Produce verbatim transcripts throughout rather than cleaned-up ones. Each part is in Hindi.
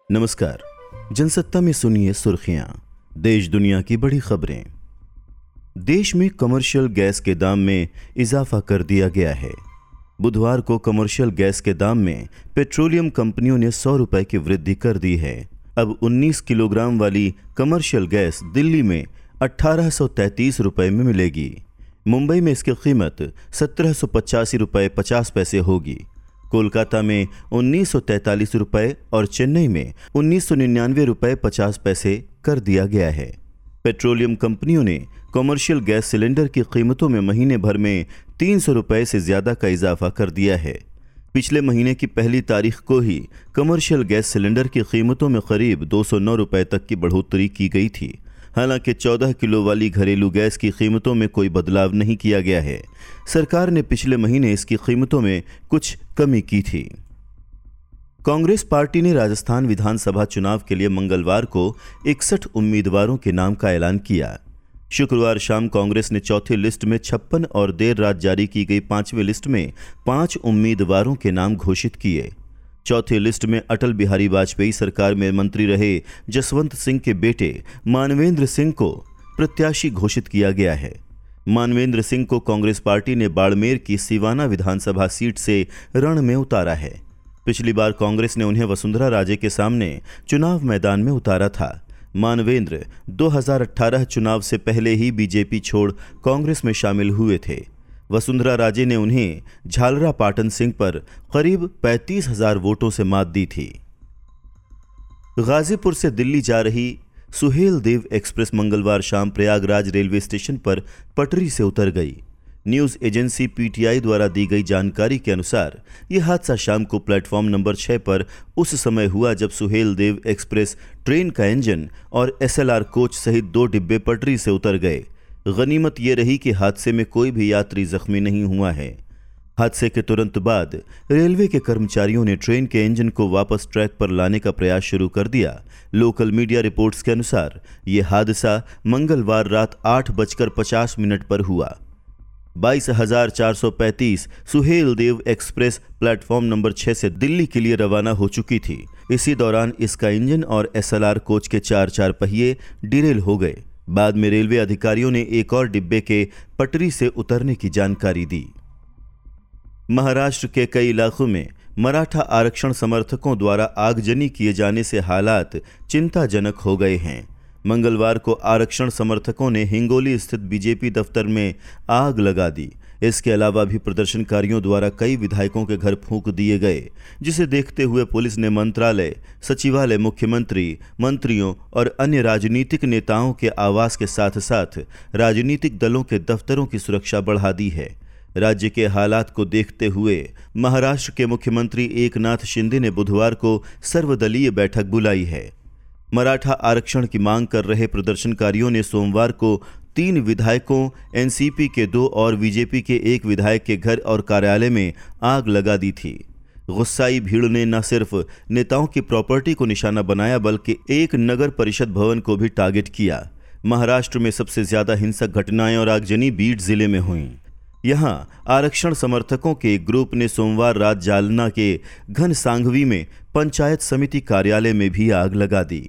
नमस्कार। जनसत्ता में सुनिए सुर्खियां, देश दुनिया की बड़ी खबरें। देश में कमर्शियल गैस के दाम में इजाफा कर दिया गया है। बुधवार को कमर्शियल गैस के दाम में पेट्रोलियम कंपनियों ने सौ रुपए की वृद्धि कर दी है। अब उन्नीस किलोग्राम वाली कमर्शियल गैस दिल्ली में अठारह सौ तैंतीस रुपए में मिलेगी। मुंबई में इसकी कीमत सत्रह सौ पचासी रुपए पचास पैसे होगी। कोलकाता में उन्नीस सौ तैंतालीस रुपए और चेन्नई में उन्नीस सौ निन्यानवे रुपए पचास पैसे कर दिया गया है। पेट्रोलियम कंपनियों ने कमर्शियल गैस सिलेंडर की कीमतों में महीने भर में तीन सौ रुपए से ज्यादा का इजाफा कर दिया है। पिछले महीने की पहली तारीख को ही कमर्शियल गैस सिलेंडर की कीमतों में करीब दो सौ नौ रुपए तक की बढ़ोतरी की गई थी। हालांकि चौदह किलो वाली घरेलू गैस की कीमतों में कोई बदलाव नहीं किया गया है। सरकार ने पिछले महीने इसकी कीमतों में कुछ कमी की थी। कांग्रेस पार्टी ने राजस्थान विधानसभा चुनाव के लिए मंगलवार को इकसठ उम्मीदवारों के नाम का ऐलान किया। शुक्रवार शाम कांग्रेस ने चौथी लिस्ट में छप्पन और देर रात जारी की गई पांचवी लिस्ट में पांच उम्मीदवारों के नाम घोषित किए। चौथी लिस्ट में अटल बिहारी वाजपेयी सरकार में मंत्री रहे जसवंत सिंह के बेटे मानवेंद्र सिंह को प्रत्याशी घोषित किया गया है। मानवेंद्र सिंह को कांग्रेस पार्टी ने बाड़मेर की सिवाना विधानसभा सीट से रण में उतारा है। पिछली बार कांग्रेस ने उन्हें वसुंधरा राजे के सामने चुनाव मैदान में उतारा था। मानवेंद्र दो हज़ार अठारह चुनाव से पहले ही बीजेपी छोड़ कांग्रेस में शामिल हुए थे। वसुंधरा राजे ने उन्हें झालरा पाटन सिंह पर करीब पैंतीस हजार वोटों से मात दी थी। गाजीपुर से दिल्ली जा रही सुहेल देव एक्सप्रेस मंगलवार शाम प्रयागराज रेलवे स्टेशन पर पटरी से उतर गई। न्यूज एजेंसी पीटीआई द्वारा दी गई जानकारी के अनुसार यह हादसा शाम को प्लेटफॉर्म नंबर छह पर उस समय हुआ जब सुहेल देव एक्सप्रेस ट्रेन का इंजन और एसएलआर कोच सहित दो डिब्बे पटरी से उतर गए। गनीमत ये रही कि हादसे में कोई भी यात्री जख्मी नहीं हुआ है। हादसे के तुरंत बाद रेलवे के कर्मचारियों ने ट्रेन के इंजन को वापस ट्रैक पर लाने का प्रयास शुरू कर दिया। लोकल मीडिया रिपोर्ट्स के अनुसार यह हादसा मंगलवार रात आठ बजकर पचास मिनट पर हुआ। बाईस हजार चार सौ पैंतीस Suheldev express platform number छह से दिल्ली के लिए रवाना हो चुकी थी। इसी दौरान इसका इंजन और एसएलआर कोच के चार चार पहिए डिरेल हो गए। बाद में रेलवे अधिकारियों ने एक और डिब्बे के पटरी से उतरने की जानकारी दी। महाराष्ट्र के कई इलाकों में मराठा आरक्षण समर्थकों द्वारा आगजनी किए जाने से हालात चिंताजनक हो गए हैं। मंगलवार को आरक्षण समर्थकों ने हिंगोली स्थित बीजेपी दफ्तर में आग लगा दी। इसके अलावा भी प्रदर्शनकारियों द्वारा कई विधायकों के घर फूंक दिए गए, जिसे देखते हुए पुलिस ने मंत्रालय, सचिवालय, मुख्यमंत्री, मंत्रियों और अन्य राजनीतिक नेताओं के आवास के साथ साथ राजनीतिक दलों के दफ्तरों की सुरक्षा बढ़ा दी है। राज्य के हालात को देखते हुए महाराष्ट्र के मुख्यमंत्री एकनाथ शिंदे ने बुधवार को सर्वदलीय बैठक बुलाई है। मराठा आरक्षण की मांग कर रहे प्रदर्शनकारियों ने सोमवार को तीन विधायकों, एनसीपी के दो और बीजेपी के एक विधायक के घर और कार्यालय में आग लगा दी थी। गुस्साई भीड़ ने न सिर्फ नेताओं की प्रॉपर्टी को निशाना बनाया बल्कि एक नगर परिषद भवन को भी टारगेट किया। महाराष्ट्र में सबसे ज्यादा हिंसक घटनाएं और आगजनी बीड जिले में हुई। यहां आरक्षण समर्थकों के एक ग्रुप ने सोमवार रात जालना के घनसांघवी में पंचायत समिति कार्यालय में भी आग लगा दी।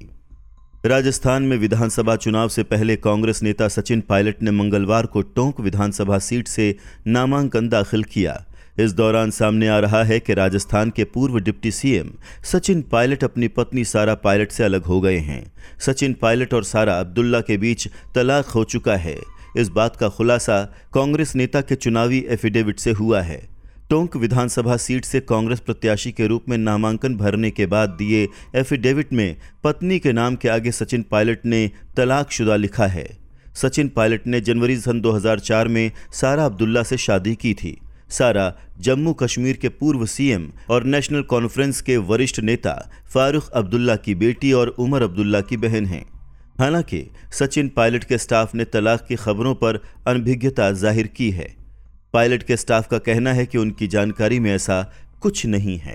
राजस्थान में विधानसभा चुनाव से पहले कांग्रेस नेता सचिन पायलट ने मंगलवार को टोंक विधानसभा सीट से नामांकन दाखिल किया। इस दौरान सामने आ रहा है कि राजस्थान के पूर्व डिप्टी सीएम सचिन पायलट अपनी पत्नी सारा पायलट से अलग हो गए हैं। सचिन पायलट और सारा अब्दुल्ला के बीच तलाक हो चुका है। इस बात का खुलासा कांग्रेस नेता के चुनावी एफिडेविट से हुआ है। टोंक विधानसभा सीट से कांग्रेस प्रत्याशी के रूप में नामांकन भरने के बाद दिए एफिडेविट में पत्नी के नाम के आगे सचिन पायलट ने तलाकशुदा लिखा है। सचिन पायलट ने जनवरी सन दो हज़ार चार में सारा अब्दुल्ला से शादी की थी। सारा जम्मू कश्मीर के पूर्व सीएम और नेशनल कॉन्फ्रेंस के वरिष्ठ नेता फारूक अब्दुल्ला की बेटी और उमर अब्दुल्ला की बहन हैं। हालांकि सचिन पायलट के स्टाफ ने तलाक की खबरों पर अनभिज्ञता जाहिर की है। पायलट के स्टाफ का कहना है कि उनकी जानकारी में ऐसा कुछ नहीं है।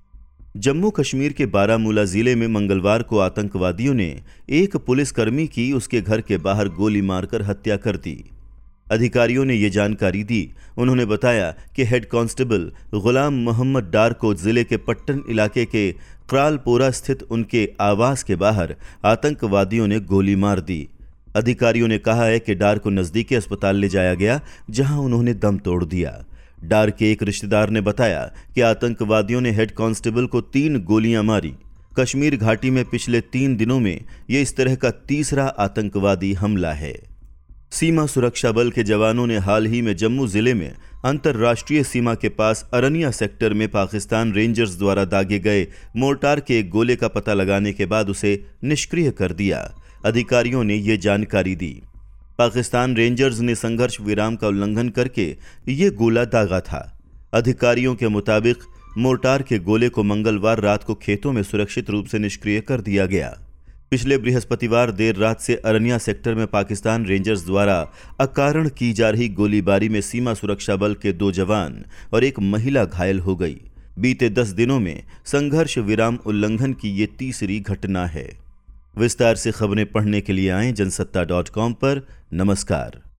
जम्मू कश्मीर के बारामूला जिले में मंगलवार को आतंकवादियों ने एक पुलिसकर्मी की उसके घर के बाहर गोली मारकर हत्या कर दी। अधिकारियों ने ये जानकारी दी। उन्होंने बताया कि हेड कांस्टेबल गुलाम मोहम्मद डार को जिले के पट्टन इलाके के क्रालपोरा स्थित उनके आवास के बाहर आतंकवादियों ने गोली मार दी। अधिकारियों ने कहा है कि डार को नजदीकी अस्पताल ले जाया गया, जहां उन्होंने दम तोड़ दिया। डार के एक रिश्तेदार ने बताया कि आतंकवादियों ने हेड कांस्टेबल को तीन गोलियां मारी। कश्मीर घाटी में पिछले तीन दिनों में ये इस तरह का तीसरा आतंकवादी हमला है। सीमा सुरक्षा बल के जवानों ने हाल ही में जम्मू जिले में अंतर्राष्ट्रीय सीमा के पास अरनिया सेक्टर में पाकिस्तान रेंजर्स द्वारा दागे गए मोर्टार के एक गोले का पता लगाने के बाद उसे निष्क्रिय कर दिया। अधिकारियों ने ये जानकारी दी। पाकिस्तान रेंजर्स ने संघर्ष विराम का उल्लंघन करके ये गोला दागा था। अधिकारियों के मुताबिक मोर्टार के गोले को मंगलवार रात को खेतों में सुरक्षित रूप से निष्क्रिय कर दिया गया। पिछले बृहस्पतिवार देर रात से अरनिया सेक्टर में पाकिस्तान रेंजर्स द्वारा अकारण की जा रही गोलीबारी में सीमा सुरक्षा बल के दो जवान और एक महिला घायल हो गई। बीते दस दिनों में संघर्ष विराम उल्लंघन की ये तीसरी घटना है। विस्तार से खबरें पढ़ने के लिए आएं जनसत्ता डॉट कॉम पर। नमस्कार।